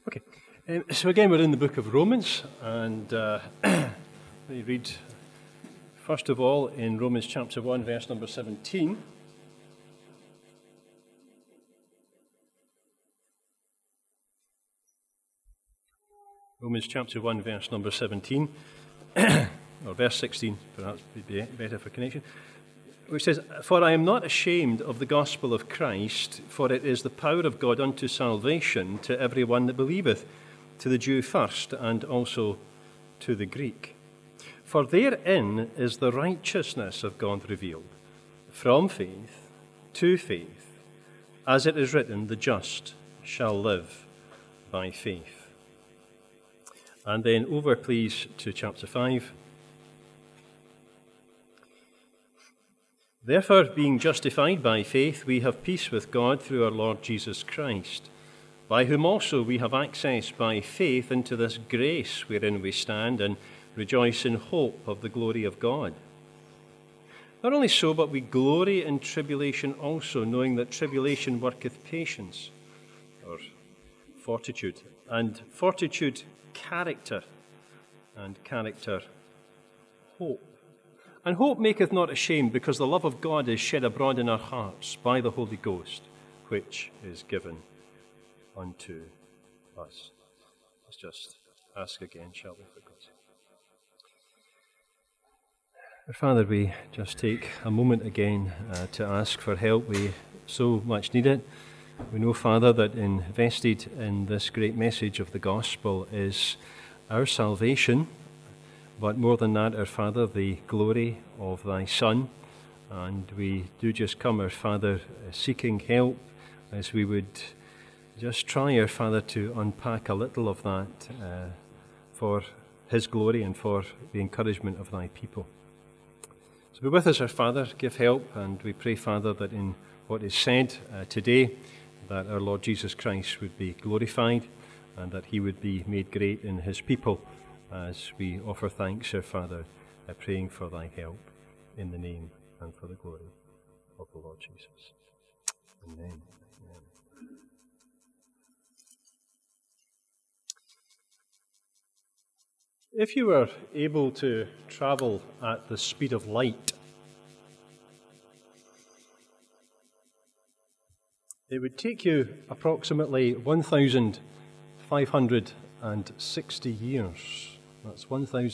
Okay, so again we're in the book of Romans, and we read first of all in Romans chapter 1, verse number 17. Romans chapter 1, verse number 17, or verse 16, perhaps would be better for connection, which says, "For I am not ashamed of the gospel of Christ, for it is the power of God unto salvation to every one that believeth, to the Jew first, and also to the Greek. For therein is the righteousness of God revealed, from faith to faith, as it is written, the just shall live by faith." And then over, please, to chapter 5. "Therefore, being justified by faith, we have peace with God through our Lord Jesus Christ, by whom also we have access by faith into this grace wherein we stand, and rejoice in hope of the glory of God. Not only so, but we glory in tribulation also, knowing that tribulation worketh patience," or fortitude, "and fortitude character, and character hope. And hope maketh not ashamed, because the love of God is shed abroad in our hearts by the Holy Ghost, which is given unto us." Let's just ask again, shall we, for God's sake. Our Father, we just take a moment again to ask for help. We so much need it. We know, Father, that invested in this great message of the gospel is our salvation, but more than that, our Father, the glory of thy Son. And we do just come, our Father, seeking help as we would just try, our Father, to unpack a little of that for his glory and for the encouragement of thy people. So be with us, our Father, give help, and we pray, Father, that in what is said today, that our Lord Jesus Christ would be glorified and that he would be made great in his people, as we offer thanks, our Father, praying for thy help in the name and for the glory of the Lord Jesus. Amen. Amen. If you were able to travel at the speed of light, it would take you approximately 1,560 years. That's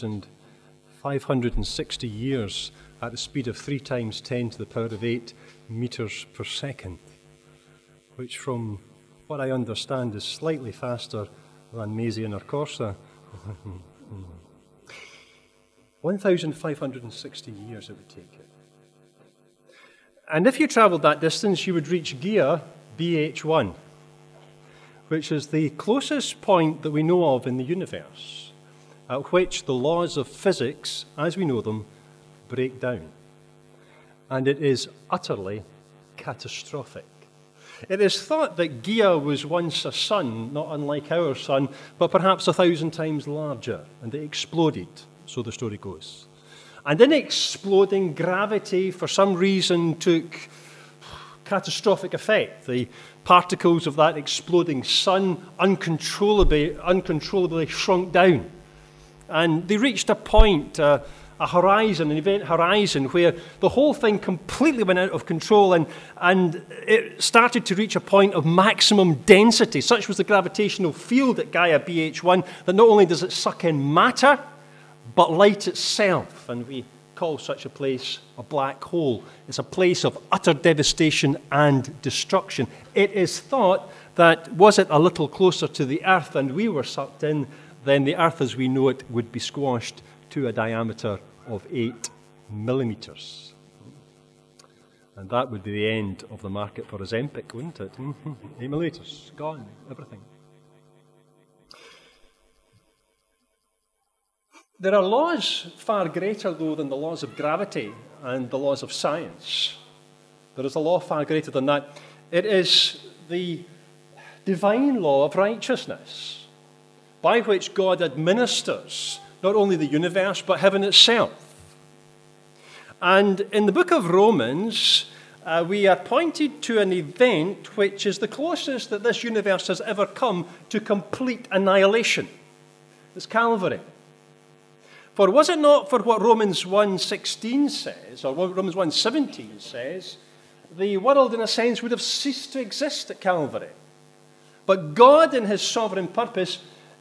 1,560 years at the speed of 3 times 10 to the power of 8 meters per second, which from what I understand is slightly faster than Maisian or Corsa. 1,560 years it would take you. And if you travelled that distance, you would reach Gaia BH1, which is the closest point that we know of in the universe, at which the laws of physics, as we know them, break down. And it is utterly catastrophic. It is thought that Gaia was once a sun, not unlike our sun, but perhaps 1,000 times larger, and it exploded, so the story goes. And in exploding, gravity, for some reason, took catastrophic effect. The particles of that exploding sun uncontrollably shrunk down. And they reached a point, a horizon, an event horizon, where the whole thing completely went out of control, and it started to reach a point of maximum density. Such was the gravitational field at Gaia BH1 that not only does it suck in matter, but light itself. And we call such a place a black hole. It's a place of utter devastation and destruction. It is thought that was it a little closer to the Earth and we were sucked in, then the Earth as we know it would be squashed to a diameter of 8 millimeters. And that would be the end of the market for Ozempic, wouldn't it? 8 millimeters, gone, everything. There are laws far greater, though, than the laws of gravity and the laws of science. There is a law far greater than that. It is the divine law of righteousness, by which God administers not only the universe, but heaven itself. And in the book of Romans, we are pointed to an event which is the closest that this universe has ever come to complete annihilation. It's Calvary. For was it not for what Romans 1:16 says, or what Romans 1:17 says, the world in a sense would have ceased to exist at Calvary. But God in his sovereign purpose,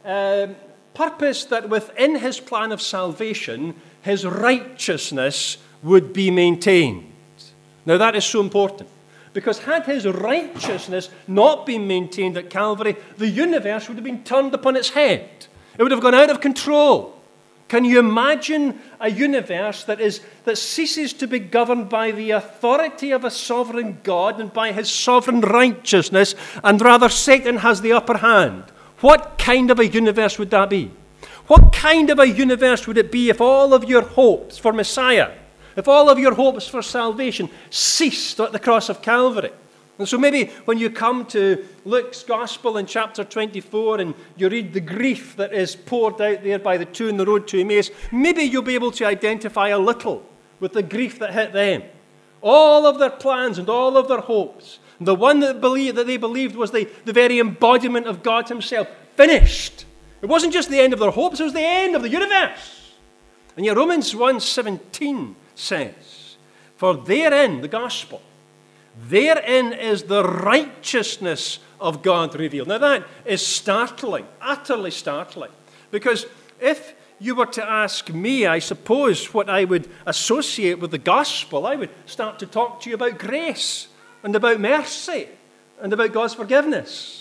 that within his plan of salvation, his righteousness would be maintained. Now that is so important, because had his righteousness not been maintained at Calvary, the universe would have been turned upon its head. It would have gone out of control. Can you imagine a universe that ceases to be governed by the authority of a sovereign God and by his sovereign righteousness, and rather Satan has the upper hand? What kind of a universe would that be? What kind of a universe would it be if all of your hopes for Messiah, if all of your hopes for salvation ceased at the cross of Calvary? And so maybe when you come to Luke's Gospel in chapter 24 and you read the grief that is poured out there by the two on the road to Emmaus, maybe you'll be able to identify a little with the grief that hit them. All of their plans and all of their hopes, the one that they believed was the very embodiment of God himself, finished. It wasn't just the end of their hopes, it was the end of the universe. And yet Romans 1:17 says, for therein, the gospel, therein is the righteousness of God revealed. Now that is startling, utterly startling. Because if you were to ask me, I suppose, what I would associate with the gospel, I would start to talk to you about grace and about mercy and about God's forgiveness.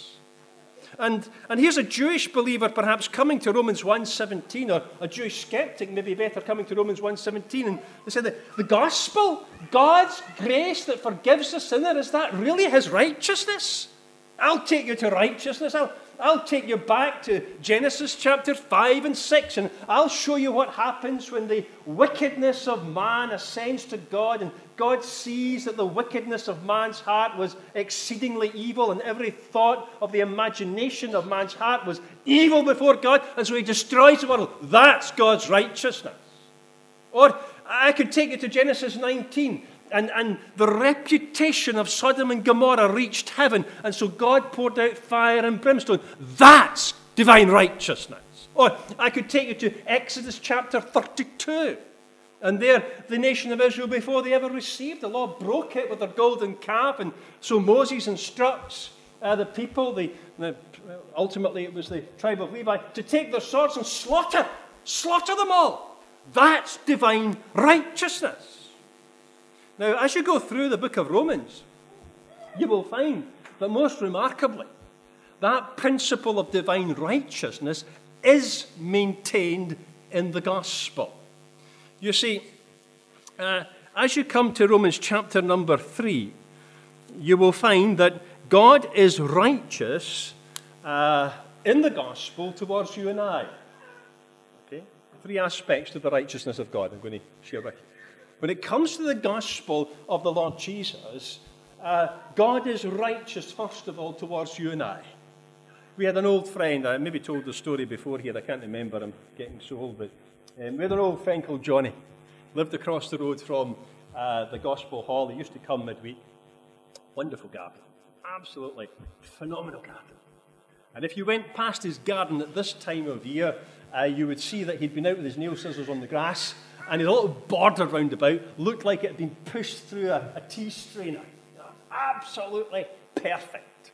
And here's a Jewish believer perhaps coming to Romans 1:17, or a Jewish skeptic maybe better coming to Romans 1:17, and they say that the gospel, God's grace that forgives the sinner, is that really his righteousness? I'll take you to righteousness. I'll take you back to Genesis chapter 5 and 6, and I'll show you what happens when the wickedness of man ascends to God, and God sees that the wickedness of man's heart was exceedingly evil, and every thought of the imagination of man's heart was evil before God, and so he destroys the world. That's God's righteousness. Or I could take you to Genesis 19, and the reputation of Sodom and Gomorrah reached heaven, and so God poured out fire and brimstone. That's divine righteousness. Or I could take you to Exodus chapter 32, and there the nation of Israel, before they ever received the law, broke it with their golden calf, and so Moses instructs the people, ultimately it was the tribe of Levi, to take their swords and slaughter them all. That's divine righteousness. Now, as you go through the book of Romans, you will find that most remarkably, that principle of divine righteousness is maintained in the gospel. You see, as you come to Romans chapter number 3, you will find that God is righteous in the gospel towards you and I. Okay? 3 aspects to the righteousness of God I'm going to share with you. When it comes to the gospel of the Lord Jesus, God is righteous, first of all, towards you and I. We had an old friend, I maybe told the story before here, I can't remember, I'm getting so old, but we had an old friend called Johnny. Lived across the road from the Gospel Hall. He used to come midweek. Wonderful garden. Absolutely phenomenal garden. And if you went past his garden at this time of year, you would see that he'd been out with his nail scissors on the grass, and his little border round about looked like it had been pushed through a tea strainer. Absolutely perfect.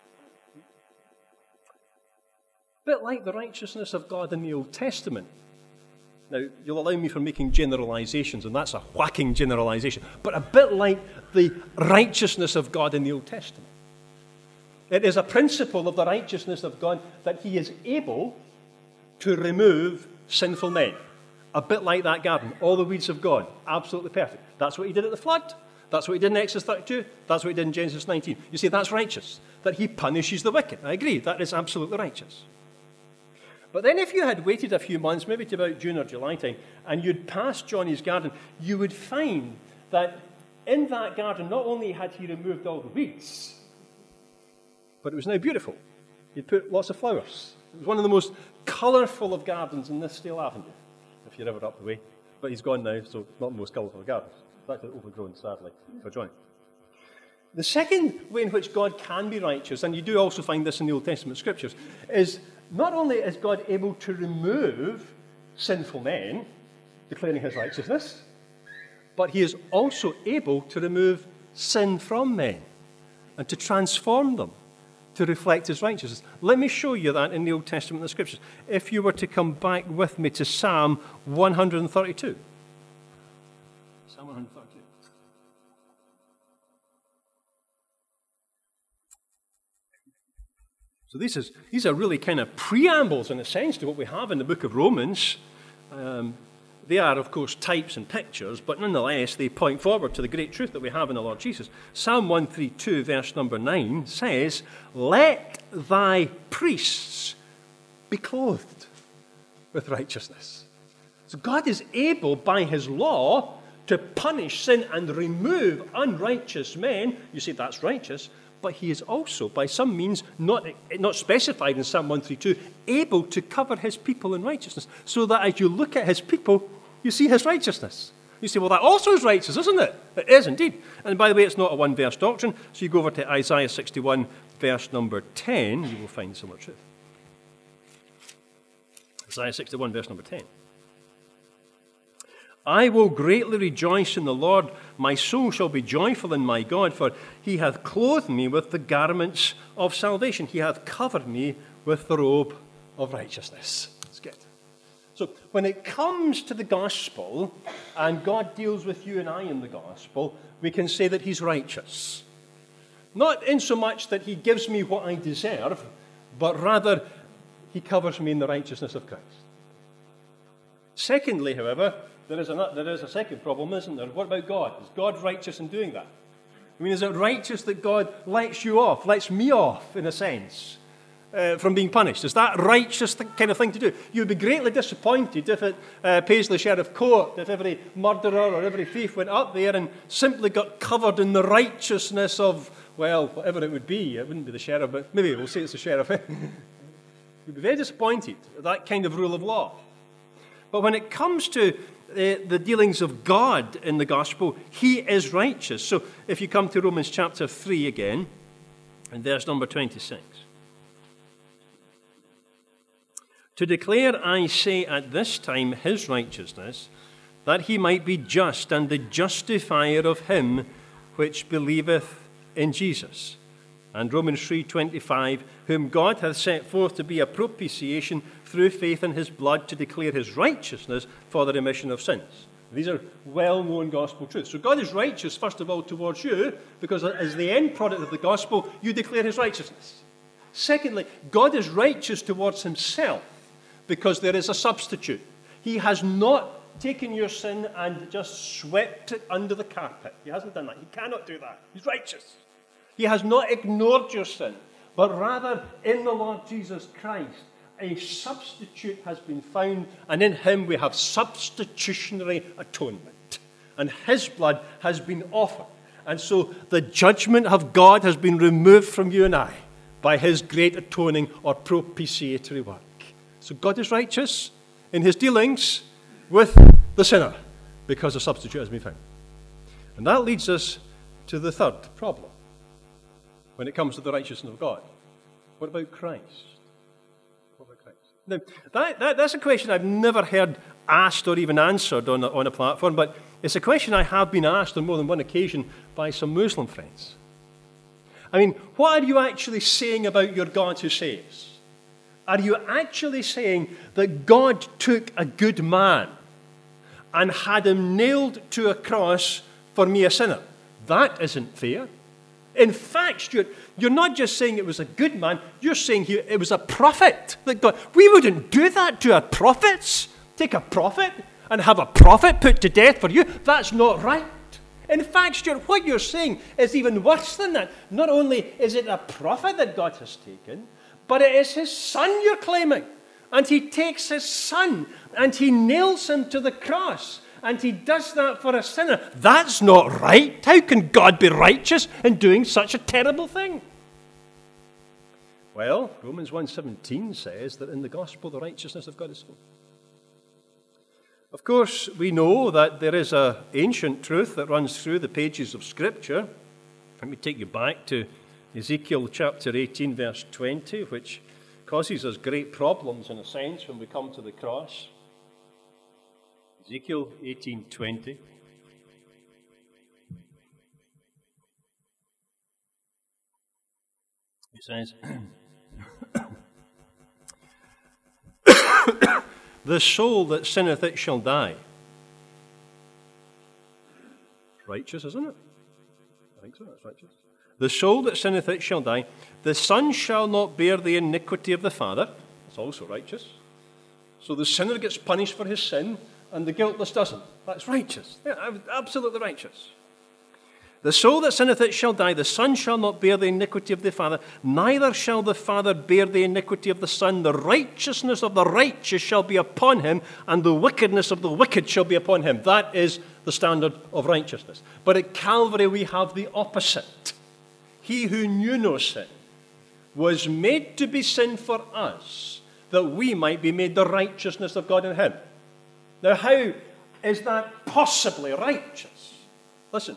A bit like the righteousness of God in the Old Testament. Now, you'll allow me for making generalizations, and that's a whacking generalization, but a bit like the righteousness of God in the Old Testament. It is a principle of the righteousness of God that he is able to remove sinful men. A bit like that garden, all the weeds have gone, absolutely perfect. That's what he did at the flood. That's what he did in Exodus 32. That's what he did in Genesis 19. You see, that's righteous, that he punishes the wicked. I agree, that is absolutely righteous. But then if you had waited a few months, maybe to about June or July time, and you'd passed Johnny's garden, you would find that in that garden, not only had he removed all the weeds, but it was now beautiful. He'd put lots of flowers. It was one of the most colourful of gardens in Nithsdale Avenue, if you're ever up the way. But he's gone now, so not the most colourful of gardens. It's actually overgrown, sadly, for Johnny. The second way in which God can be righteous, and you do also find this in the Old Testament scriptures, is not only is God able to remove sinful men, declaring his righteousness, but he is also able to remove sin from men and to transform them to reflect his righteousness. Let me show you that in the Old Testament and the scriptures. If you were to come back with me to Psalm 132. Psalm 132. So these are really kind of preambles, in a sense, to what we have in the book of Romans. They are, of course, types and pictures, but nonetheless, they point forward to the great truth that we have in the Lord Jesus. Psalm 132, verse number 9, says, "Let thy priests be clothed with righteousness." So God is able, by his law, to punish sin and remove unrighteous men. You say that's righteous, but he is also, by some means, not specified in Psalm 132, able to cover his people in righteousness, so that as you look at his people, you see his righteousness. You say, well, that also is righteous, isn't it? It is indeed. And by the way, it's not a one-verse doctrine, so you go over to Isaiah 61, verse number 10, you will find similar truth. Isaiah 61, verse number 10. "I will greatly rejoice in the Lord. My soul shall be joyful in my God, for he hath clothed me with the garments of salvation. He hath covered me with the robe of righteousness." That's good. So when it comes to the gospel, and God deals with you and I in the gospel, we can say that he's righteous. Not in so much that he gives me what I deserve, but rather he covers me in the righteousness of Christ. Secondly, however, there is a second problem, isn't there? What about God? Is God righteous in doing that? I mean, is it righteous that God lets you off, lets me off, in a sense, from being punished? Is that righteous kind of thing to do? You'd be greatly disappointed if at Paisley Sheriff Court, if every murderer or every thief went up there and simply got covered in the righteousness of, well, whatever it would be. It wouldn't be the sheriff, but maybe we'll say it's the sheriff. You'd be very disappointed at that kind of rule of law. But when it comes to the dealings of God in the gospel, he is righteous. So if you come to Romans chapter 3 again, and verse number 26. "To declare, I say, at this time his righteousness, that he might be just and the justifier of him which believeth in Jesus." And Romans 3:25, "Whom God hath set forth to be a propitiation through faith in his blood, to declare his righteousness for the remission of sins." These are well-known gospel truths. So God is righteous, first of all, towards you, because as the end product of the gospel, you declare his righteousness. Secondly, God is righteous towards himself, because there is a substitute. He has not taken your sin and just swept it under the carpet. He hasn't done that. He cannot do that. He's righteous. He has not ignored your sin, but rather in the Lord Jesus Christ, a substitute has been found, and in him we have substitutionary atonement. And his blood has been offered. And so the judgment of God has been removed from you and I by his great atoning or propitiatory work. So God is righteous in his dealings with the sinner because a substitute has been found. And that leads us to the third problem when it comes to the righteousness of God. What about Christ? What about Christ? Now, that's a question I've never heard asked or even answered on a platform, but it's a question I have been asked on more than one occasion by some Muslim friends. I mean, what are you actually saying about your God who saves? Are you actually saying that God took a good man and had him nailed to a cross for me, a sinner? That isn't fair. In fact, Stuart, you're not just saying it was a good man, you're saying it was a prophet that God. We wouldn't do that to our prophets. Take a prophet and have a prophet put to death for you. That's not right. In fact, Stuart, what you're saying is even worse than that. Not only is it a prophet that God has taken, but it is his son you're claiming. And he takes his son and he nails him to the cross. And he does that for a sinner. That's not right. How can God be righteous in doing such a terrible thing? Well, Romans 1:17 says that in the gospel the righteousness of God is full. Of course, we know that there is an ancient truth that runs through the pages of Scripture, Let me take you back to Ezekiel chapter 18, verse 20, which causes us great problems in a sense when we come to the cross. Ezekiel 18:20. It says, "The soul that sinneth, it shall die." Righteous, isn't it? I think so, that's righteous. "The soul that sinneth, it shall die. The son shall not bear the iniquity of the father." That's also righteous. So the sinner gets punished for his sin, and the guiltless doesn't. That's righteous. Yeah, absolutely righteous. "The soul that sinneth, it shall die. The son shall not bear the iniquity of the father, neither shall the father bear the iniquity of the son. The righteousness of the righteous shall be upon him, and the wickedness of the wicked shall be upon him." That is the standard of righteousness. But at Calvary we have the opposite. He who knew no sin was made to be sin for us, that we might be made the righteousness of God in him. Now, how is that possibly righteous? Listen,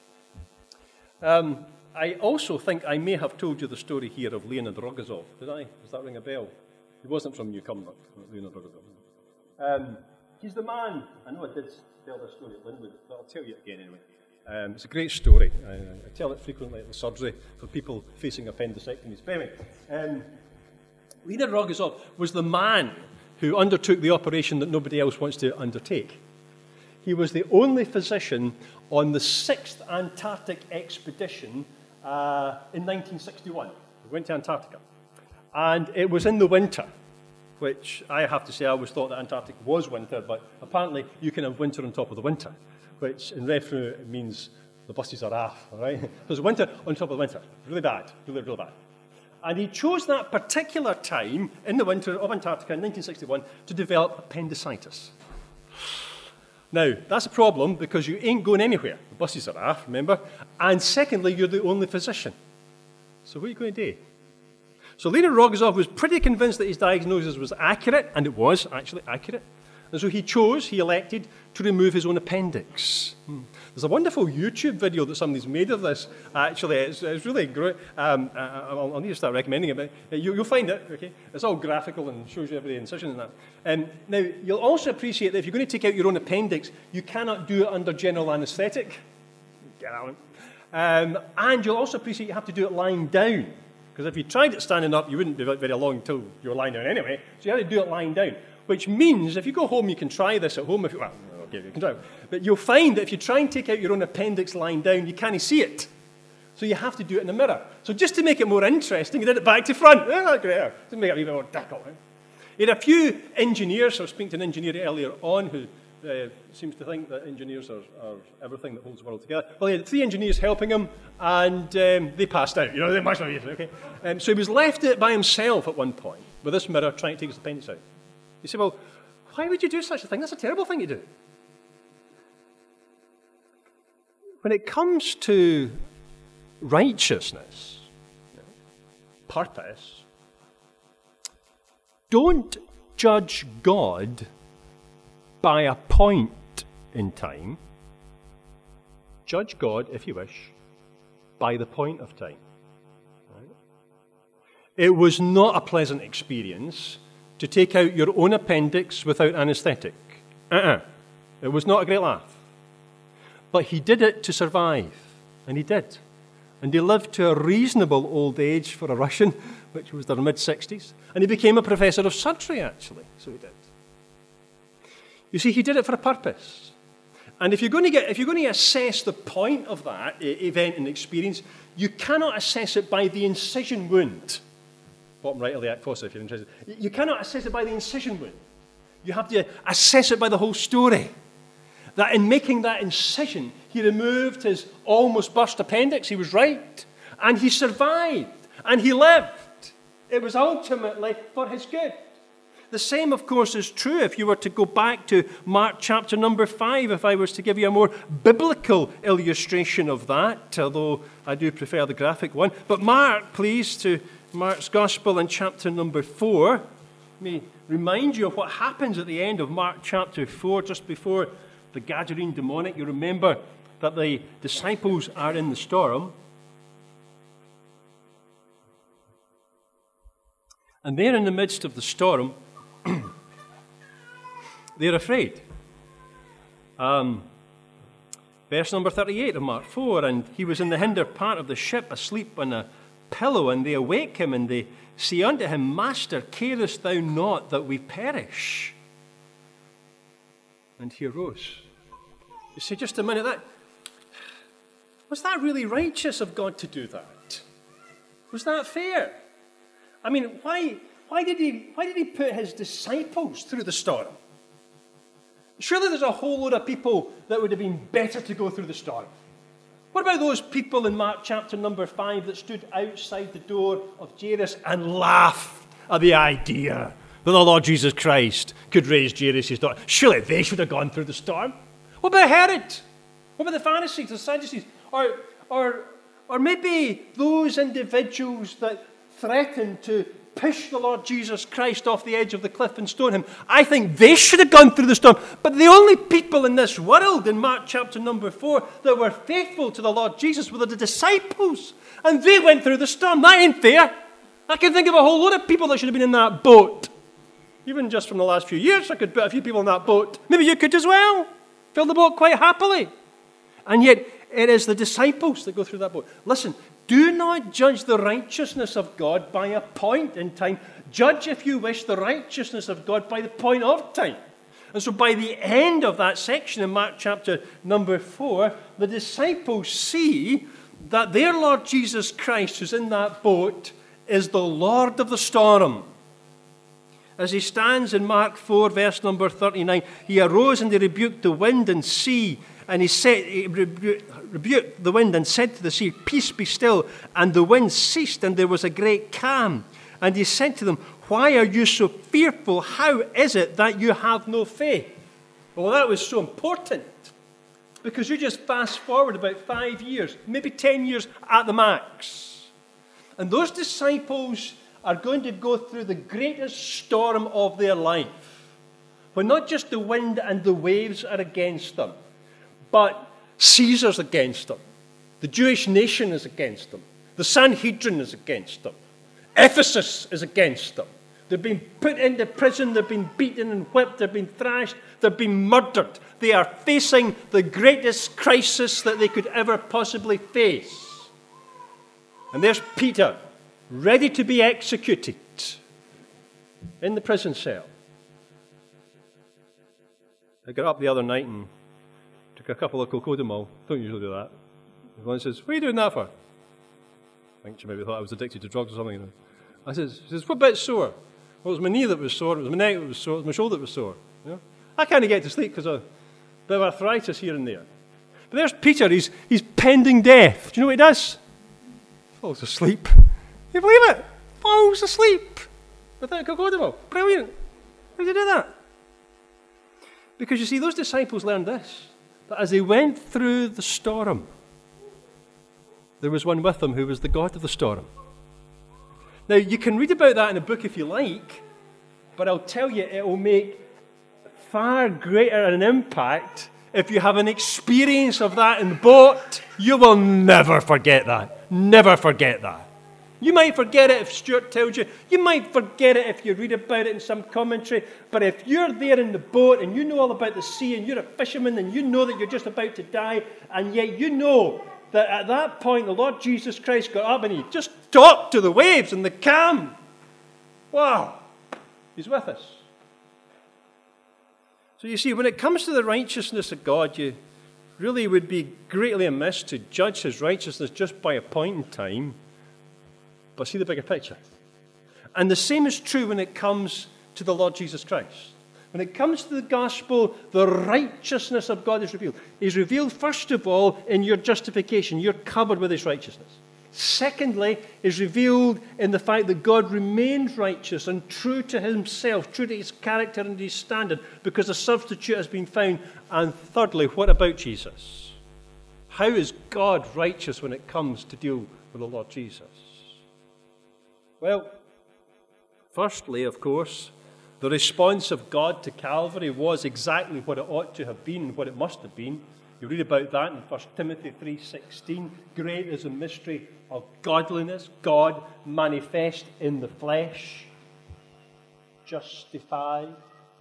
I also think I may have told you the story here of Leonid Rogozov. Did I? Does that ring a bell? He wasn't from Newcombe, Leonid Rogozov. He's the man. I know I did tell this story at Linwood, but I'll tell you it again anyway. It's a great story. I tell it frequently at the surgery for people facing appendectomies. But anyway, Leonid Rogozov was the man who undertook the operation that nobody else wants to undertake. He was the only physician on the 6th Antarctic expedition in 1961. We went to Antarctica. And it was in the winter, which I have to say I always thought that Antarctic was winter, but apparently you can have winter on top of the winter, which in reference means the buses are off, all right? There's winter on top of the winter. Really bad, really, really bad. And he chose that particular time in the winter of Antarctica in 1961 to develop appendicitis. Now, that's a problem because you ain't going anywhere. The buses are off, remember? And secondly, you're the only physician. So what are you going to do? So Leonid Rogozov was pretty convinced that his diagnosis was accurate, and it was actually accurate. And so he elected to remove his own appendix. There's a wonderful YouTube video that somebody's made of this, actually. It's really great. I'll need to start recommending it, but you'll find it, okay? It's all graphical and shows you every incision and that. Now, you'll also appreciate that if you're going to take out your own appendix, you cannot do it under general anaesthetic. Get out. And you'll also appreciate you have to do it lying down. Because if you tried it standing up, you wouldn't do it very long until you were lying down anyway. So you had to do it lying down. Which means if you go home, you can try this at home. Okay, you can try it. But you'll find that if you try and take out your own appendix lying down, you can't see it. So you have to do it in the mirror. So just to make it more interesting, you did it back to front. Oh, great. To make it a bit more difficult. Right? You had a few engineers. I was speaking to an engineer earlier on who seems to think that engineers are everything that holds the world together. Well, he had 3 engineers helping him, and they passed out. You know, they must have been, okay? So he was left by himself at one point with this mirror trying to take his appendix out. You say, well, why would you do such a thing? That's a terrible thing to do. When it comes to righteousness, purpose, don't judge God by a point in time. Judge God, if you wish, by the point of time. Right? It was not a pleasant experience to take out your own appendix without anaesthetic. It was not a great laugh. But he did it to survive, and he did. And he lived to a reasonable old age for a Russian, which was their mid-60s. And he became a professor of surgery, actually, so he did. You see, he did it for a purpose. And if you're going to assess the point of that event and experience, you cannot assess it by the incision wound. Bottom right of the Act Fossa, if you're interested. You cannot assess it by the incision wound. You have to assess it by the whole story. That in making that incision, he removed his almost burst appendix. He was right. And he survived. And he lived. It was ultimately for his good. The same, of course, is true if you were to go back to Mark chapter number 5, if I was to give you a more biblical illustration of that, although I do prefer the graphic one. But Mark, please, to Mark's Gospel in chapter number 4. Let me remind you of what happens at the end of Mark chapter 4, just before the Gadarene demonic. You remember that the disciples are in the storm, And there in the midst of the storm, they're afraid. Verse number 38 of Mark 4, and he was in the hinder part of the ship, asleep on a pillow, and they awake him, and they say unto him, Master, carest thou not that we perish? And he arose. You say, just a minute, was that really righteous of God to do that? Was that fair? I mean, why did he put his disciples through the storm? Surely there's a whole load of people that would have been better to go through the storm. What about those people in Mark chapter number 5 that stood outside the door of Jairus and laughed at the idea that the Lord Jesus Christ could raise Jairus' daughter? Surely they should have gone through the storm. What about Herod? What about the Pharisees, the Sadducees? Or maybe those individuals that threatened to push the Lord Jesus Christ off the edge of the cliff and stone him? I think they should have gone through the storm. But the only people in this world, in Mark chapter number 4, that were faithful to the Lord Jesus were the disciples. And they went through the storm. That ain't fair. I can think of a whole load of people that should have been in that boat. Even just from the last few years, I could put a few people in that boat. Maybe you could as well. Fill the boat quite happily. And yet, it is the disciples that go through that boat. Listen, do not judge the righteousness of God by a point in time. Judge, if you wish, the righteousness of God by the point of time. And so by the end of that section in Mark chapter number 4, the disciples see that their Lord Jesus Christ, who's in that boat, is the Lord of the storm. As he stands in Mark 4, verse number 39, he arose and he rebuked the wind and sea, and he rebuked the wind and said to the sea, Peace, be still. And the wind ceased, and there was a great calm. And he said to them, Why are you so fearful? How is it that you have no faith? Well, that was so important, because you just fast forward about 5 years, maybe 10 years at the max. And those disciples are going to go through the greatest storm of their life, when not just the wind and the waves are against them, but Caesar's against them. The Jewish nation is against them. The Sanhedrin is against them. Ephesus is against them. They've been put into prison. They've been beaten and whipped. They've been thrashed. They've been murdered. They are facing the greatest crisis that they could ever possibly face. And there's Peter, ready to be executed in the prison cell. I got up the other night and took a couple of Cocodamol. Don't usually do that. One says, What are you doing that for? I think she maybe thought I was addicted to drugs or something. You know. She says, What bit's sore? Well, it was my knee that was sore, it was my neck that was sore, it was my shoulder that was sore. You know? I can't get to sleep because of a bit of arthritis here and there. But there's Peter, he's pending death. Do you know what he does? Falls asleep. You believe it? Falls asleep without Cocodamol. Brilliant. How did you do that? Because you see, those disciples learned this, that as they went through the storm, there was one with them who was the God of the storm. Now, you can read about that in a book if you like, but I'll tell you, it will make far greater an impact if you have an experience of that in the boat. You will never forget that. Never forget that. You might forget it if Stuart tells you. You might forget it if you read about it in some commentary. But if you're there in the boat and you know all about the sea and you're a fisherman and you know that you're just about to die, and yet you know that at that point the Lord Jesus Christ got up and he just talked to the waves and the calm. Wow. He's with us. So you see, when it comes to the righteousness of God, you really would be greatly amiss to judge his righteousness just by a point in time. But see the bigger picture. And the same is true when it comes to the Lord Jesus Christ. When it comes to the gospel, the righteousness of God is revealed. He's revealed, first of all, in your justification. You're covered with his righteousness. Secondly, is revealed in the fact that God remains righteous and true to himself, true to his character and his standard, because a substitute has been found. And thirdly, what about Jesus? How is God righteous when it comes to deal with the Lord Jesus? Well, firstly, of course, the response of God to Calvary was exactly what it ought to have been, what it must have been. You read about that in 1 Timothy 3:16. Great is the mystery of godliness, God manifest in the flesh. justified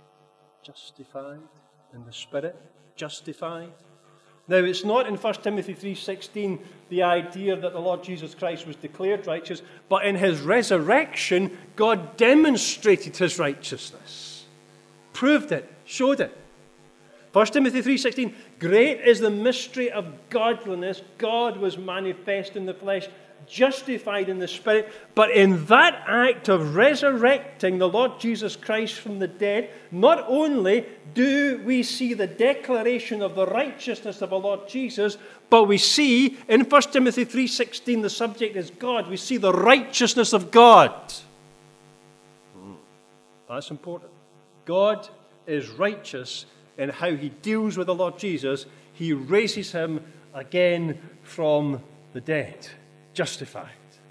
in the Spirit, justified. Now, it's not in 1 Timothy 3:16 the idea that the Lord Jesus Christ was declared righteous, but in his resurrection, God demonstrated his righteousness, proved it, showed it. 1 Timothy 3:16, great is the mystery of godliness. God was manifest in the flesh, justified in the Spirit. But in that act of resurrecting the Lord Jesus Christ from the dead, not only do we see the declaration of the righteousness of our Lord Jesus, but we see in 1 Timothy 3:16, the subject is God, we see the righteousness of God. That's important. God is righteous in how he deals with the Lord Jesus. He raises him again from the dead. Justified.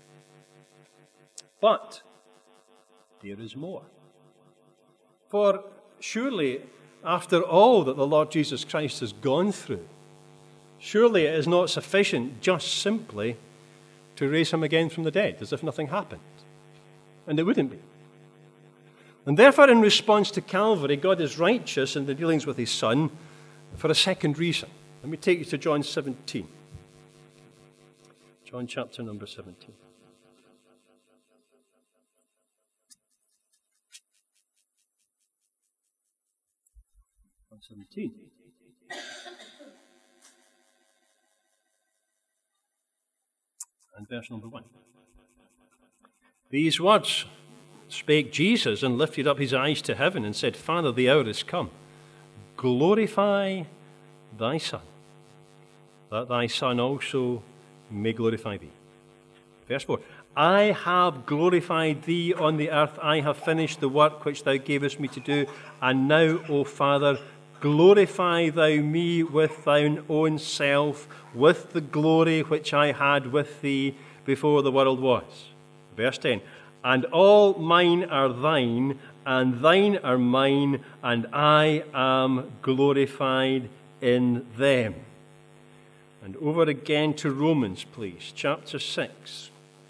But there is more. For surely, after all that the Lord Jesus Christ has gone through, surely it is not sufficient just simply to raise him again from the dead, as if nothing happened. And it wouldn't be. And therefore, in response to Calvary, God is righteous in the dealings with his Son for a second reason. Let me take you to John 17. John chapter number 17. John 17. And verse number 1. These words spake Jesus and lifted up his eyes to heaven and said, Father, the hour is come. Glorify thy Son, that thy Son also may glorify thee. Verse 4. I have glorified thee on the earth. I have finished the work which thou gavest me to do. And now, O Father, glorify thou me with thine own self, with the glory which I had with thee before the world was. Verse 10. And all mine are thine, and thine are mine, and I am glorified in them. And over again to Romans, please, chapter 6,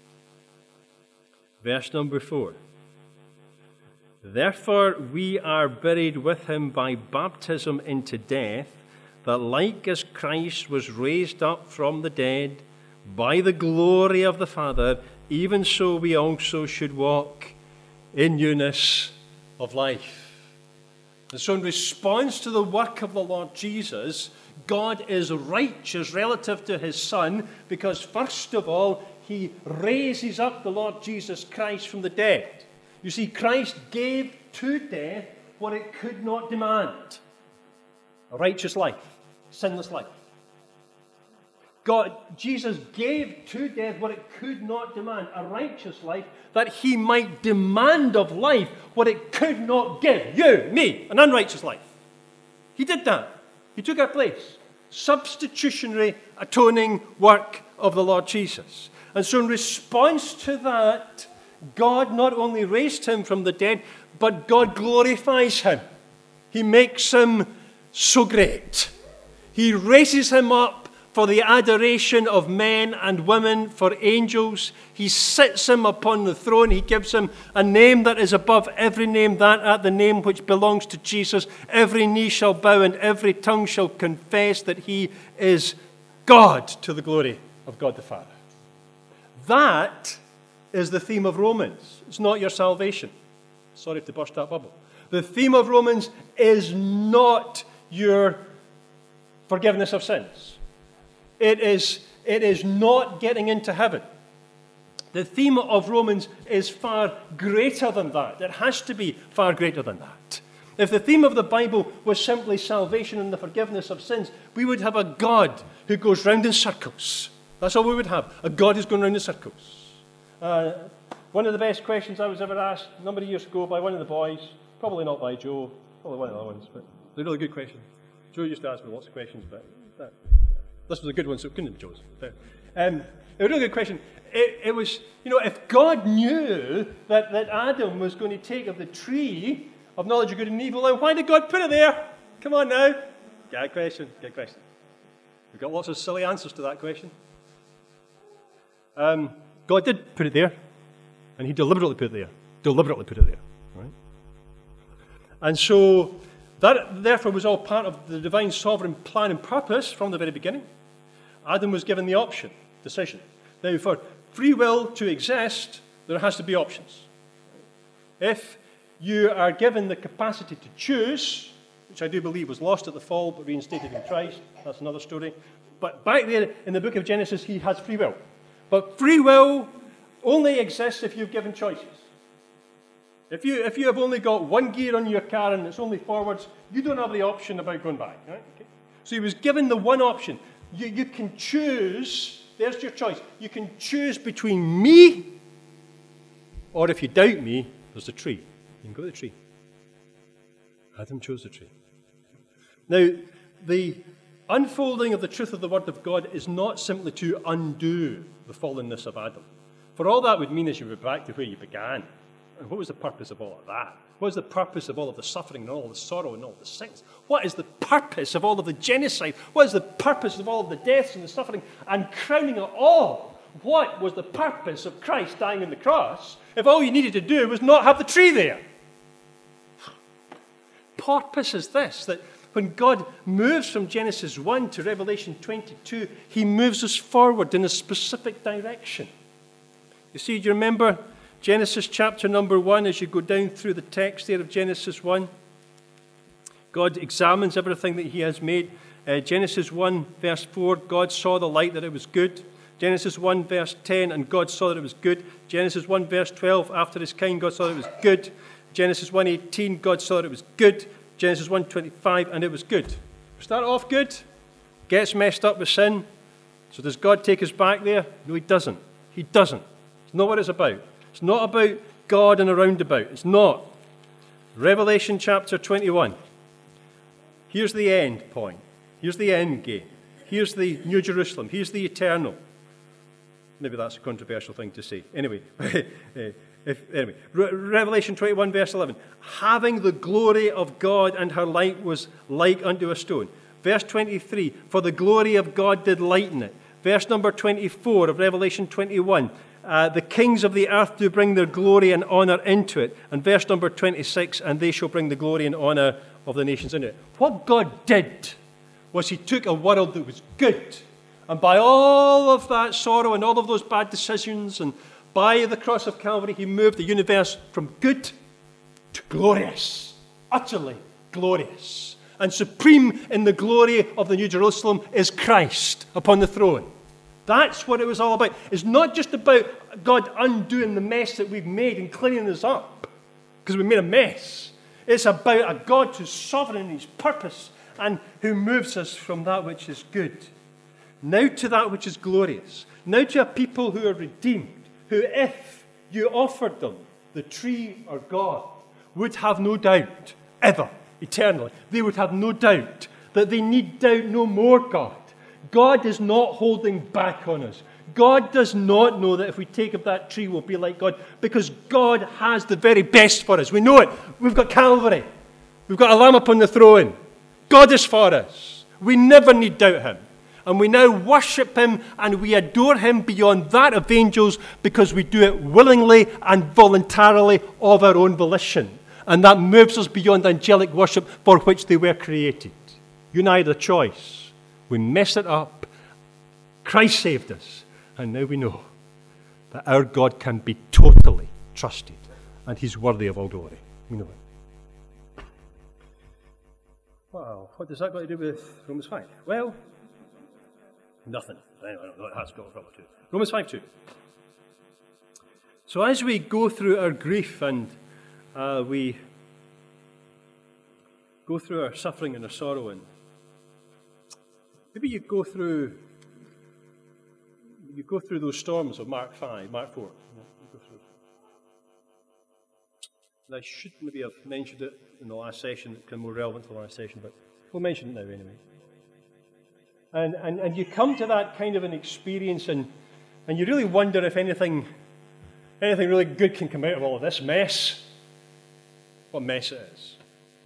verse number 4. Therefore we are buried with him by baptism into death, that like as Christ was raised up from the dead by the glory of the Father, even so we also should walk in newness of life. And so in response to the work of the Lord Jesus, God is righteous relative to his Son because, first of all, he raises up the Lord Jesus Christ from the dead. You see, Christ gave to death what it could not demand. A righteous life, sinless life. Jesus gave to death what it could not demand, a righteous life, that he might demand of life what it could not give. You, me, an unrighteous life. He did that. He took our place. Substitutionary, atoning work of the Lord Jesus. And so in response to that, God not only raised him from the dead, but God glorifies him. He makes him so great. He raises him up for the adoration of men and women, for angels. He sits him upon the throne. He gives him a name that is above every name, that at the name which belongs to Jesus, every knee shall bow and every tongue shall confess that he is God, to the glory of God the Father. That is the theme of Romans. It's not your salvation. Sorry to burst that bubble. The theme of Romans is not your forgiveness of sins. It is not getting into heaven. The theme of Romans is far greater than that. It has to be far greater than that. If the theme of the Bible was simply salvation and the forgiveness of sins, we would have a God who goes round in circles. That's all we would have, a God who's going round in circles. One of the best questions I was ever asked a number of years ago by one of the boys, probably not by Joe, probably one of the other ones, but it's a really good question. Joe used to ask me lots of questions, but this was a good one, so it couldn't have Joe's. It was a really good question. It was, if God knew that Adam was going to take of the tree of knowledge of good and evil, then why did God put it there? Come on now. Good question. We've got lots of silly answers to that question. God did put it there, and he deliberately put it there. Right? And so that, therefore, was all part of the divine sovereign plan and purpose from the very beginning. Adam was given the option, decision. Now, for free will to exist, there has to be options. If you are given the capacity to choose, which I do believe was lost at the fall but reinstated in Christ, that's another story. But back there in the book of Genesis, he has free will. But free will only exists if you've given choices. If you have only got one gear on your car and it's only forwards, you don't have the option about going back. Right? Okay. So he was given the one option. You can choose, there's your choice. You can choose between me, or if you doubt me, there's the tree. You can go to the tree. Adam chose the tree. Now, the unfolding of the truth of the Word of God is not simply to undo the fallenness of Adam. For all that would mean is you were back to where you began. And what was the purpose of all of that? What was the purpose of all of the suffering and all the sorrow and all the sickness? What is the purpose of all of the genocide? What is the purpose of all of the deaths and the suffering? And crowning it all, what was the purpose of Christ dying on the cross if all you needed to do was not have the tree there? Purpose is this, that when God moves from Genesis 1 to Revelation 22, he moves us forward in a specific direction. You see, do you remember Genesis chapter number 1, as you go down through the text there of Genesis 1? God examines everything that he has made. Genesis 1, verse 4, God saw the light that it was good. Genesis 1, verse 10, and God saw that it was good. Genesis 1, verse 12, after his kind, God saw that it was good. Genesis 1:18, God saw that it was good. Genesis 1:25, and it was good. Start off good, gets messed up with sin. So does God take us back there? No, he doesn't. He doesn't. It's not what it's about. It's not about God in a roundabout. It's not. Revelation chapter 21. Here's the end point. Here's the end game. Here's the New Jerusalem. Here's the eternal. Maybe that's a controversial thing to say. Anyway, Revelation 21, verse 11. Having the glory of God, and her light was like unto a stone. Verse 23, for the glory of God did lighten it. Verse number 24 of Revelation 21, the kings of the earth do bring their glory and honor into it. And verse number 26, and they shall bring the glory and honor of the nations into it. What God did was he took a world that was good, and by all of that sorrow and all of those bad decisions, and by the cross of Calvary, he moved the universe from good to glorious, utterly glorious. And supreme in the glory of the New Jerusalem is Christ upon the throne. That's what it was all about. It's not just about God undoing the mess that we've made and cleaning us up, because we made a mess. It's about a God who's sovereign in his purpose and who moves us from that which is good, now to that which is glorious, now to a people who are redeemed, who, if you offered them the tree or God, would have no doubt, ever, eternally, they would have no doubt that they need doubt no more God. God is not holding back on us. God does not know that if we take of that tree, we'll be like God, because God has the very best for us. We know it. We've got Calvary. We've got a Lamb upon the throne. God is for us. We never need doubt him. And we now worship him and we adore him beyond that of angels, because we do it willingly and voluntarily of our own volition. And that moves us beyond angelic worship for which they were created. You and I had a choice. We messed it up. Christ saved us. And now we know that our God can be totally trusted. And he's worthy of all glory. We know it. Wow, what does that got to do with Romans 5? Well, nothing. Anyway, I don't know what that's got to do. Romans 5:2. So as we go through our grief and we go through our suffering and our sorrow, and maybe you go through those storms of Mark 4. And I should maybe have mentioned it in the last session. It's kind of more relevant to the last session, but we'll mention it now anyway. And you come to that kind of an experience, and you really wonder if anything really good can come out of all of this mess. What mess it is.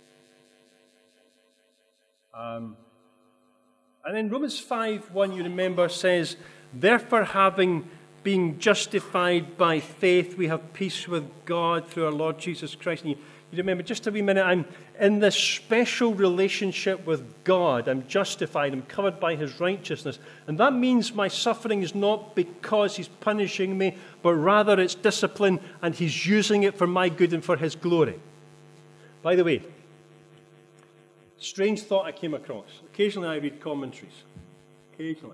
And then Romans 5:1, you remember, says, therefore, having been justified by faith, we have peace with God through our Lord Jesus Christ. And You remember, just a wee minute, I'm in this special relationship with God. I'm justified. I'm covered by his righteousness. And that means my suffering is not because he's punishing me, but rather it's discipline, and he's using it for my good and for his glory. By the way, strange thought I came across. Occasionally I read commentaries. Occasionally.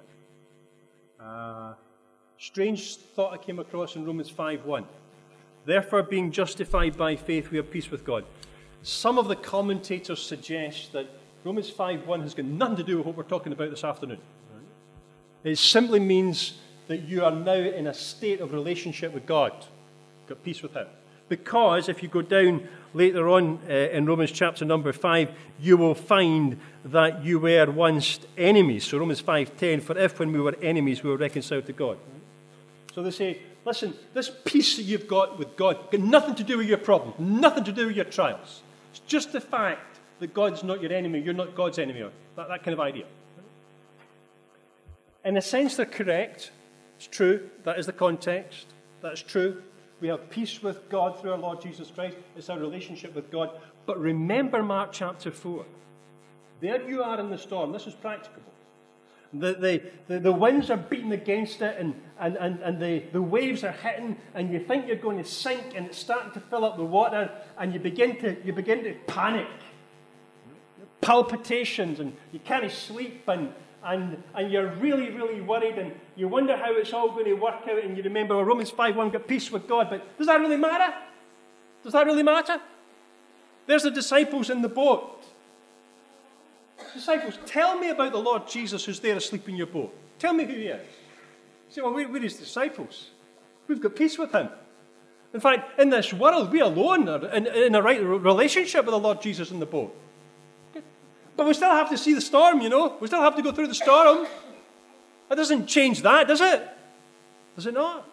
Strange thought I came across in Romans 5:1. Therefore, being justified by faith, we have peace with God. Some of the commentators suggest that Romans 5:1 has got nothing to do with what we're talking about this afternoon. It simply means that you are now in a state of relationship with God. Got peace with him. Because if you go down later on in Romans chapter number 5, you will find that you were once enemies. So Romans 5:10, for if when we were enemies, we were reconciled to God. So they say, listen, this peace that you've got with God got nothing to do with your problem, nothing to do with your trials. It's just the fact that God's not your enemy, you're not God's enemy. That kind of idea. In a sense, they're correct. It's true. That is the context. That's true. We have peace with God through our Lord Jesus Christ. It's our relationship with God. But remember Mark chapter 4. There you are in the storm. This is practicable. The winds are beating against it, and the waves are hitting, and you think you're going to sink, and it's starting to fill up the water, and you begin to panic. Palpitations, and you can't sleep, and you're really, really worried, and you wonder how it's all going to work out, and you remember Romans 5:1 got peace with God, but does that really matter? Does that really matter? There's the disciples in the boat. Disciples, tell me about the Lord Jesus who's there asleep in your boat. Tell me who he is. You say, well, we're his disciples. We've got peace with him. In fact, in this world, we alone are in a right relationship with the Lord Jesus in the boat. But we still have to see the storm, you know. We still have to go through the storm. That doesn't change that, does it? Does it not?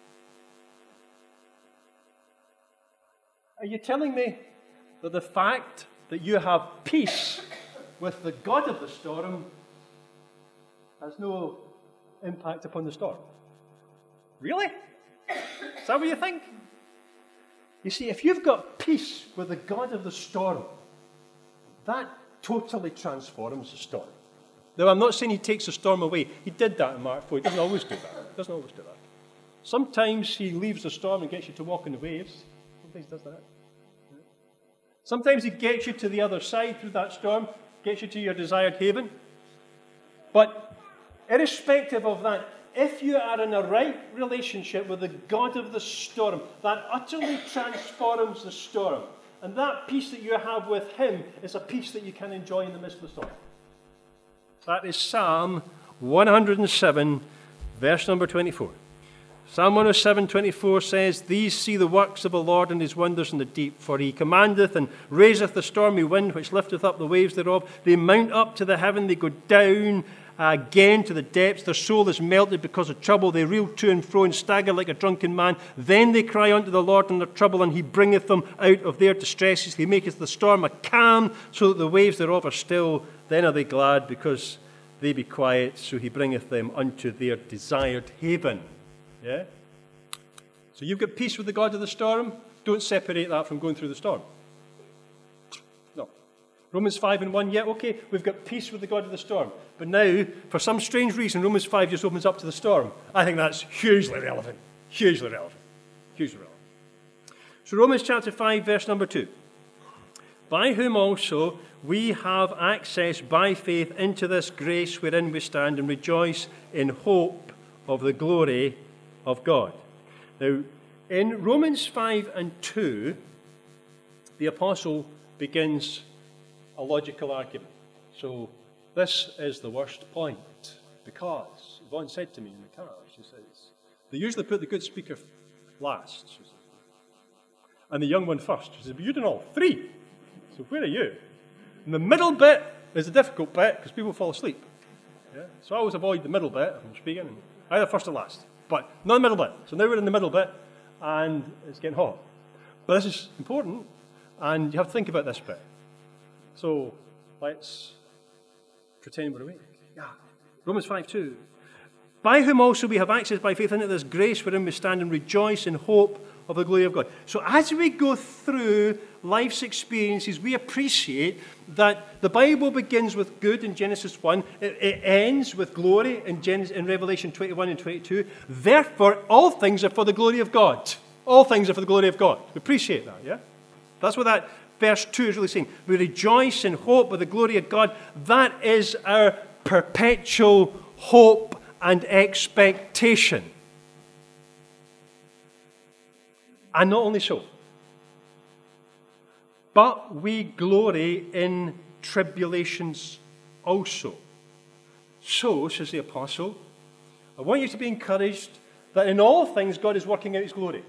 Are you telling me that the fact that you have peace with the God of the storm has no impact upon the storm? Really? Is that what you think? You see, if you've got peace with the God of the storm, that totally transforms the storm. Now, I'm not saying he takes the storm away. He did that in Mark 4. He doesn't always do that. Sometimes he leaves the storm and gets you to walk in the waves. Sometimes he does that. Sometimes he gets you to the other side through that storm, gets you to your desired haven. But irrespective of that, if you are in a right relationship with the God of the storm, that utterly transforms the storm. And that peace that you have with him is a peace that you can enjoy in the midst of the storm. That is Psalm 107, verse number 24. Psalm 107:24 says, These see the works of the Lord and his wonders in the deep. For he commandeth and raiseth the stormy wind, which lifteth up the waves thereof. They mount up to the heaven, they go down again to the depths. Their soul is melted because of trouble. They reel to and fro and stagger like a drunken man. Then they cry unto the Lord in their trouble, and he bringeth them out of their distresses. He maketh the storm a calm, so that the waves thereof are still. Then are they glad, because they be quiet. So he bringeth them unto their desired haven. Yeah? So you've got peace with the God of the storm. Don't separate that from going through the storm. No. Romans 5:1, yeah, okay, we've got peace with the God of the storm. But now, for some strange reason, Romans 5 just opens up to the storm. I think that's hugely relevant. Hugely relevant. Hugely relevant. So Romans chapter 5, verse number 2. By whom also we have access by faith into this grace wherein we stand and rejoice in hope of the glory of God. Now, in Romans 5 and 2, the apostle begins a logical argument. So, this is the worst point, because Yvonne said to me in the car, she says, they usually put the good speaker last, she says, and the young one first. She says, but you did all three. So where are you? And the middle bit is the difficult bit, because people fall asleep. Yeah? So I always avoid the middle bit if I'm speaking, and either first or last. But not the middle bit. So now we're in the middle bit, and it's getting hot. But this is important, and you have to think about this bit. So let's pretend we're awake. Yeah. Romans 5:2. By whom also we have access by faith into this grace wherein we stand and rejoice in hope of the glory of God. So as we go through life's experiences, we appreciate that the Bible begins with good in Genesis 1. It ends with glory in Revelation 21 and 22. Therefore, all things are for the glory of God. All things are for the glory of God. We appreciate that, yeah? That's what that verse 2 is really saying. We rejoice in hope with the glory of God. That is our perpetual hope and expectation. And not only so, but we glory in tribulations also. So, says the apostle, I want you to be encouraged that in all things God is working out his glory.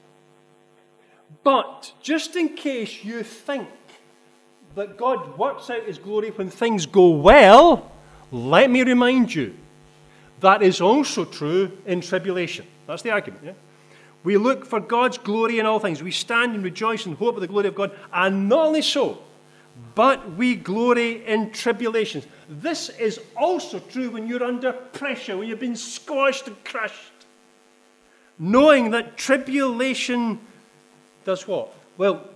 But just in case you think that God works out his glory when things go well, let me remind you, that is also true in tribulation. That's the argument, yeah? We look for God's glory in all things. We stand and rejoice and hope of the glory of God. And not only so, but we glory in tribulations. This is also true when you're under pressure, when you've been squashed and crushed. Knowing that tribulation does what? Well,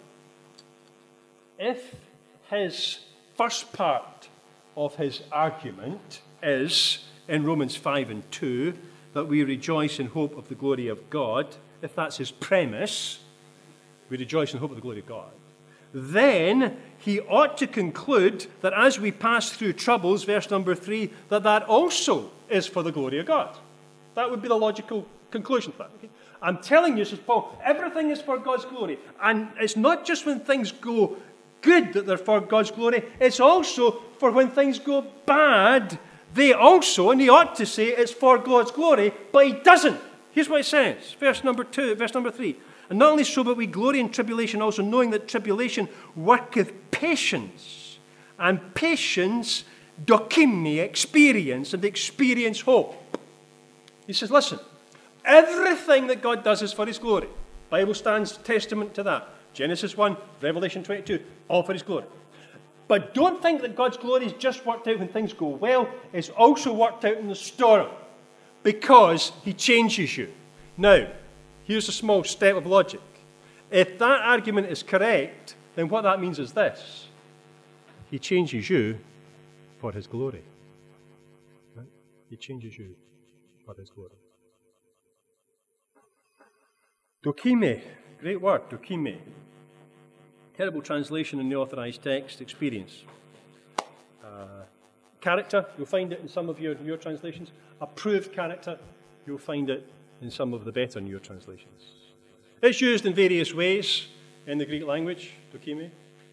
if his first part of his argument is in Romans 5 and 2, that we rejoice in hope of the glory of God, if that's his premise, we rejoice in hope of the glory of God, then he ought to conclude that as we pass through troubles, verse number 3, that also is for the glory of God. That would be the logical conclusion to that. Okay? I'm telling you, says Paul, everything is for God's glory. And it's not just when things go good that they're for God's glory, it's also for when things go bad, they also, and he ought to say it's for God's glory, but he doesn't. Here's what it says, verse number 3. And not only so, but we glory in tribulation also, knowing that tribulation worketh patience, and patience dokimi, experience, and experience hope. He says, listen, everything that God does is for his glory. The Bible stands testament to that. Genesis 1, Revelation 22, all for his glory. But don't think that God's glory is just worked out when things go well. It's also worked out in the storm, because he changes you. Now, here's a small step of logic. If that argument is correct, then what that means is this. He changes you for his glory. Right? He changes you for his glory. Dokime, great word, dokime. Terrible translation in the authorized text, experience. Character, you'll find it in some of your translations. Approved character, you'll find it in some of the better newer translations. It's used in various ways in the Greek language, dokime.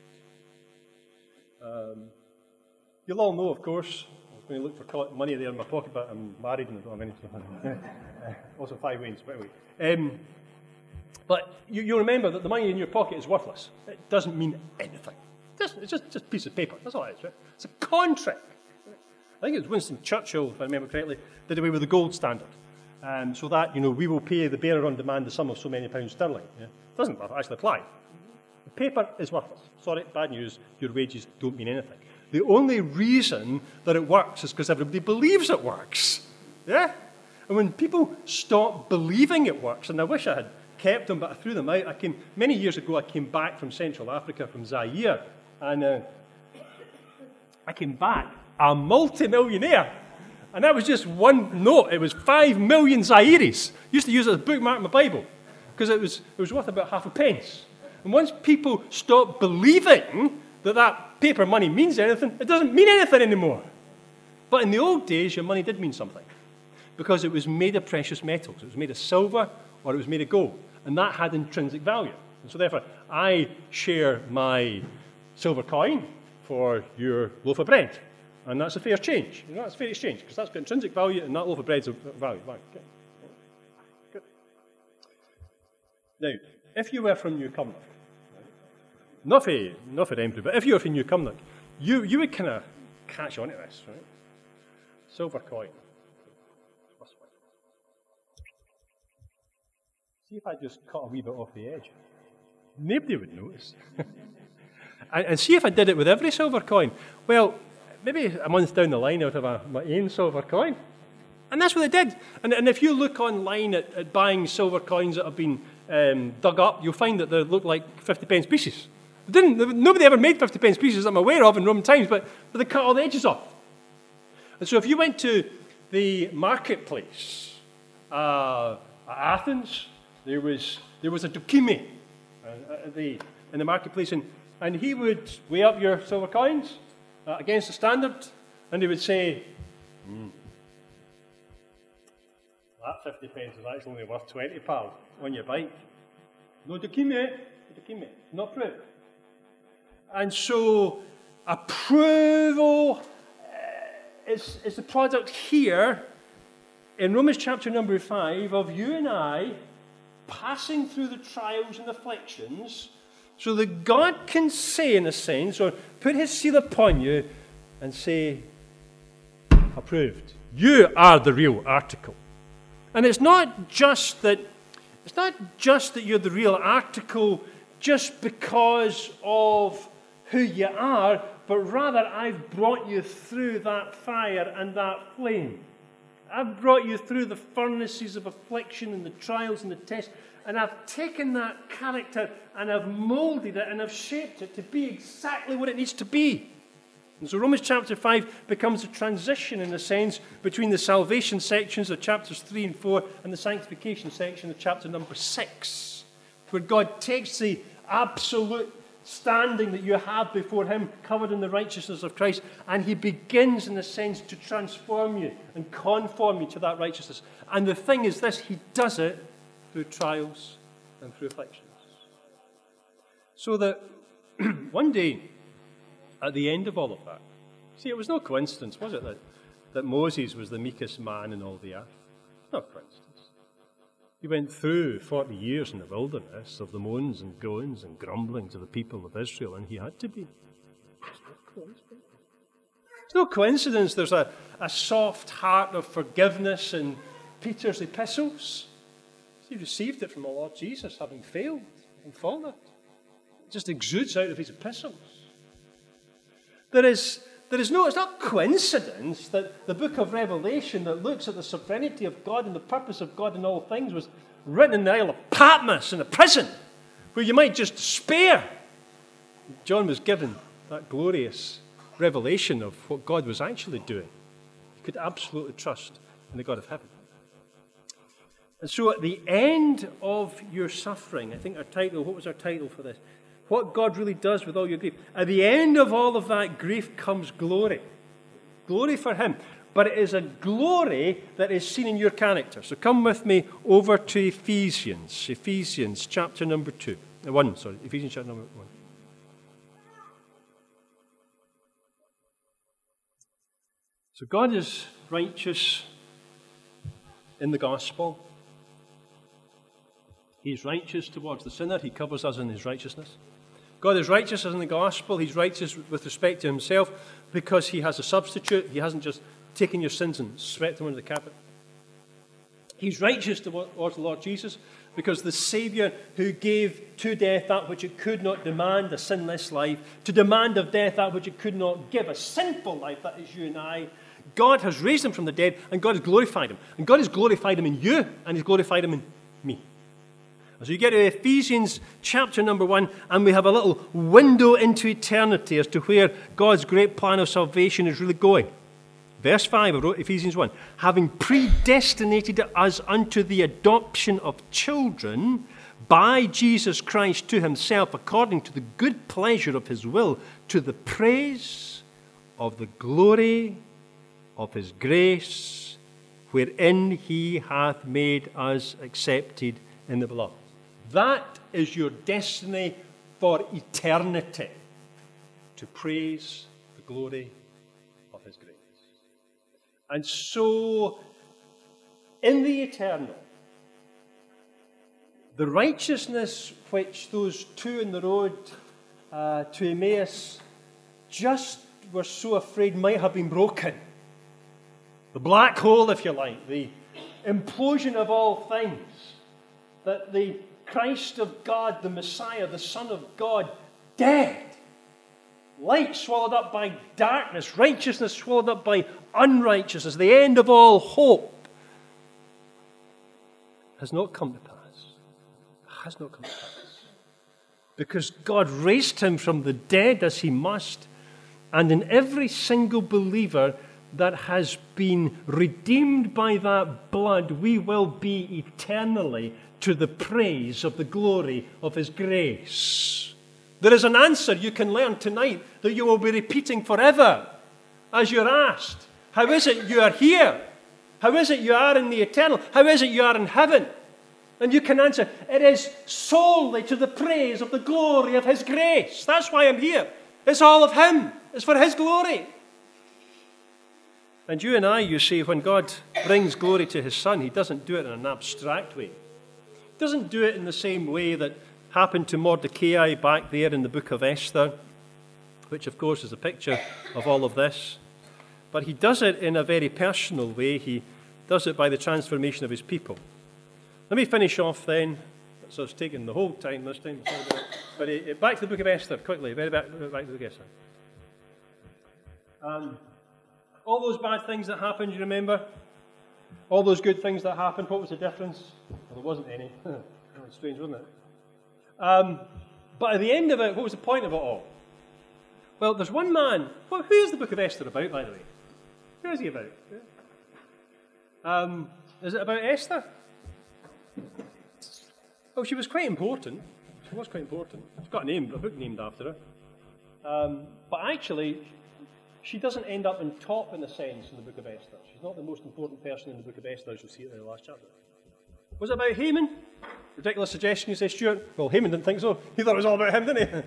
You'll all know, of course, I was going to look for money there in my pocket, but I'm married and I don't have anything. Also 5 ways, by the way. But you remember that the money in your pocket is worthless. It doesn't mean anything. It's just a piece of paper. That's all it is, right? It's a contract. I think it was Winston Churchill, if I remember correctly, did away with the gold standard. So that, we will pay the bearer on demand the sum of so many pounds sterling. Yeah? It doesn't actually apply. The paper is worthless. Sorry, bad news. Your wages don't mean anything. The only reason that it works is because everybody believes it works. Yeah? And when people stop believing it works, and I wish I had kept them, but I threw them out. Many years ago, I came back from Central Africa, from Zaire, and I came back a multi-millionaire. And that was just one note. It was 5 million Zairis. Used to use it as a bookmark in my Bible because it was worth about half a pence. And once people stop believing that paper money means anything, it doesn't mean anything anymore. But in the old days, your money did mean something because it was made of precious metals. It was made of silver or it was made of gold. And that had intrinsic value. And so therefore, I share my silver coin for your loaf of bread. And that's a fair exchange. That's a fair exchange, because that's got intrinsic value, and that loaf of bread's a value. Right. Okay. Good. Now, if you were from New Cumnock, not for Embury, but if you were from New Cumnock, you would kind of catch on to this, right? Silver coin. See if I just cut a wee bit off the edge. Nobody would notice. And see if I did it with every silver coin. Well, maybe a month down the line I would have my own silver coin. And that's what they did. And if you look online at buying silver coins that have been dug up, you'll find that they look like 50 pence pieces. Nobody ever made 50 pence pieces that I'm aware of in Roman times, but they cut all the edges off. And so if you went to the marketplace at Athens, there was a Dokime in the marketplace, and he would weigh up your silver coins against the standard, and he would say, that 50 pence is actually only worth 20, pal, on your bike. No Dokime, not proof. And so approval is the product here in Romans chapter number 5 of you and I passing through the trials and afflictions so that God can say, in a sense, or put his seal upon you and say, approved. You are the real article. And it's not just that you're the real article just because of who you are, but rather I've brought you through that fire and that flame. I've brought you through the furnaces of affliction and the trials and the tests, and I've taken that character and I've molded it and I've shaped it to be exactly what it needs to be. And so Romans chapter 5 becomes a transition, in a sense, between the salvation sections of chapters 3 and 4 and the sanctification section of chapter number 6, where God takes the absolute standing that you have before him, covered in the righteousness of Christ, and he begins, in a sense, to transform you and conform you to that righteousness. And the thing is this, he does it through trials and through afflictions. So that one day, at the end of all of that, see, it was no coincidence, was it, that Moses was the meekest man in all the earth? No coincidence. He went through 40 years in the wilderness of the moans and groans and grumblings of the people of Israel, and he had to be. It's no coincidence there's a soft heart of forgiveness in Peter's epistles. He received it from the Lord Jesus, having failed and fallen. It just exudes out of his epistles. It's not coincidence that the book of Revelation that looks at the sovereignty of God and the purpose of God in all things was written in the Isle of Patmos in a prison where you might just despair. John was given that glorious revelation of what God was actually doing. He could absolutely trust in the God of heaven. And so at the end of your suffering, I think what was our title for this? What God really does with all your grief. At the end of all of that grief comes glory. Glory for him. But it is a glory that is seen in your character. So come with me over to Ephesians. Ephesians chapter number 1. Ephesians chapter number 1. So God is righteous in the gospel. He's righteous towards the sinner. He covers us in his righteousness. God is righteous in the gospel. He's righteous with respect to himself because he has a substitute. He hasn't just taken your sins and swept them under the carpet. He's righteous towards the Lord Jesus because the Savior who gave to death that which it could not demand, a sinless life, to demand of death that which it could not give, a sinful life, that is you and I. God has raised him from the dead and God has glorified him. And God has glorified him in you and he's glorified him in me. So you get to Ephesians chapter number 1, and we have a little window into eternity as to where God's great plan of salvation is really going. Verse 5 of Ephesians 1, having predestinated us unto the adoption of children by Jesus Christ to himself, according to the good pleasure of his will, to the praise of the glory of his grace, wherein he hath made us accepted in the beloved. That is your destiny for eternity, to praise the glory of his grace. And so, in the eternal, the righteousness which those two on the road to Emmaus just were so afraid might have been broken, the black hole, if you like, the implosion of all things, that the Christ of God, the Messiah, the Son of God, dead. Light swallowed up by darkness, righteousness swallowed up by unrighteousness, the end of all hope has not come to pass. has not come to pass. Because God raised him from the dead as he must, and in every single believer that has been redeemed by that blood, we will be eternally to the praise of the glory of his grace. There is an answer you can learn tonight that you will be repeating forever as you're asked. How is it you are here? How is it you are in the eternal? How is it you are in heaven? And you can answer, it is solely to the praise of the glory of his grace. That's why I'm here. It's all of him. It's for his glory. And you and I, you see, when God brings glory to his Son, he doesn't do it in an abstract way. He doesn't do it in the same way that happened to Mordecai back there in the book of Esther, which of course is a picture of all of this. But he does it in a very personal way. He does it by the transformation of his people. Let me finish off then. So it's taken the whole time this time. But back to the book of Esther, quickly. Very back to the book of Esther. All those bad things that happened, you remember? All those good things that happened, what was the difference? Well, there wasn't any. That was strange, wasn't it? But at the end of it, what was the point of it all? Well, there's one man. Well, who is the book of Esther about, by the way? Who is he about? Is it about Esther? Well, she was quite important. She was quite important. She's got a book named after her. But actually, she doesn't end up in top in a sense in the book of Esther. She's not the most important person in the book of Esther, as you'll see in the last chapter. Was it about Haman? Ridiculous suggestion, you say, Stuart? Well, Haman didn't think so. He thought it was all about him, didn't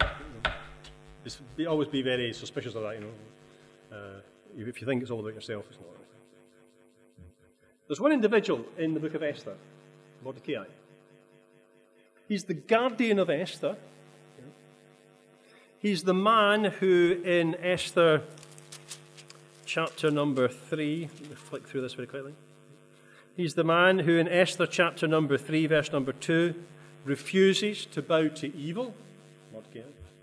he? Always be very suspicious of that, you know. If you think it's all about yourself, it's not. There's one individual in the book of Esther, Mordecai. He's the guardian of Esther. He's the man who in Esther chapter number 3, let me flick through this very quickly. He's the man who in Esther chapter number 3, verse number 2, refuses to bow to evil. Mordecai.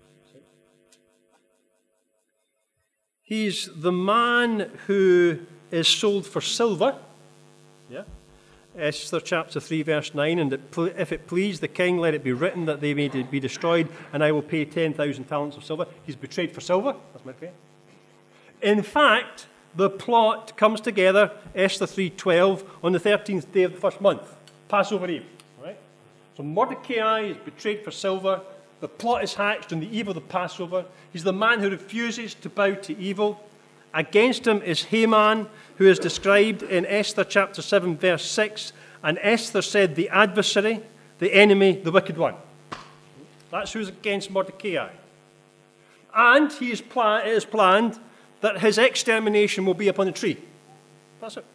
He's the man who is sold for silver. Yeah. Esther chapter 3, verse 9, and if it please the king, let it be written that they may be destroyed, and I will pay 10,000 talents of silver. He's betrayed for silver. That's my prayer. In fact, the plot comes together, Esther 3:12, on the 13th day of the first month, Passover Eve. Right? So Mordecai is betrayed for silver. The plot is hatched on the eve of the Passover. He's the man who refuses to bow to evil. Against him is Haman, who is described in Esther chapter 7, verse 6. And Esther said, the adversary, the enemy, the wicked one. That's who's against Mordecai. And it is planned that his extermination will be upon a tree. That's it.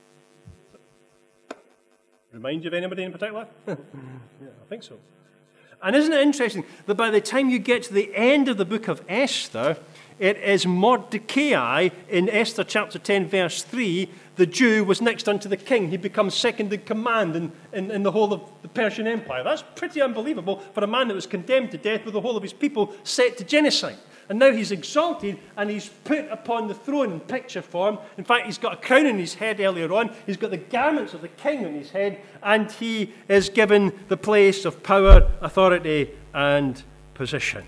Remind you of anybody in particular? Yeah, I think so. And isn't it interesting that by the time you get to the end of the book of Esther, it is Mordecai in Esther chapter 10, verse 3, the Jew was next unto the king. He becomes second in command in the whole of the Persian Empire. That's pretty unbelievable for a man that was condemned to death with the whole of his people set to genocide. And now he's exalted and he's put upon the throne in picture form. In fact, he's got a crown on his head earlier on. He's got the garments of the king on his head. And he is given the place of power, authority, and position.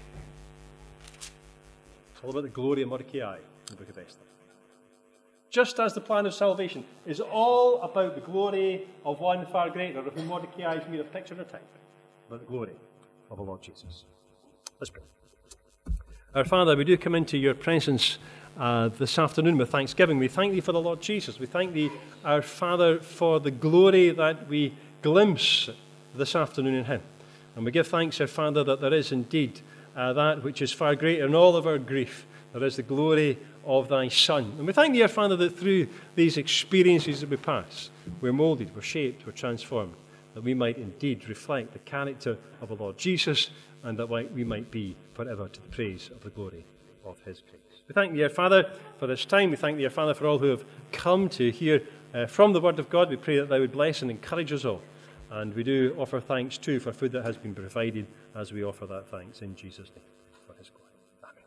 It's all about the glory of Mordecai in the book of Esther. Just as the plan of salvation is all about the glory of one far greater, of whom Mordecai is made a picture and a type, about the glory of the Lord Jesus. Let's pray. Our Father, we do come into your presence this afternoon with thanksgiving. We thank thee for the Lord Jesus. We thank thee, our Father, for the glory that we glimpse this afternoon in him. And we give thanks, our Father, that there is indeed that which is far greater in all of our grief. There is the glory of thy Son. And we thank thee, our Father, that through these experiences that we pass, we're molded, we're shaped, we're transformed, that we might indeed reflect the character of the Lord Jesus, and that we might be forever to the praise of the glory of his praise. We thank thee, our Father, for this time. We thank thee, our Father, for all who have come to hear from the word of God. We pray that thou would bless and encourage us all. And we do offer thanks too for food that has been provided as we offer that thanks in Jesus' name for his glory. Amen.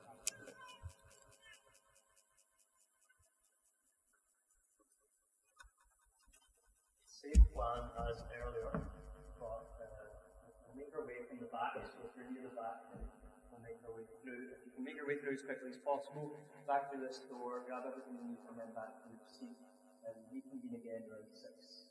Same plan as earlier, but back, so if you're near the back, then we'll make our way through. If you can make your way through as quickly as possible, back through this door, grab everything you need, and then back to your seat, and reconvene again around 6.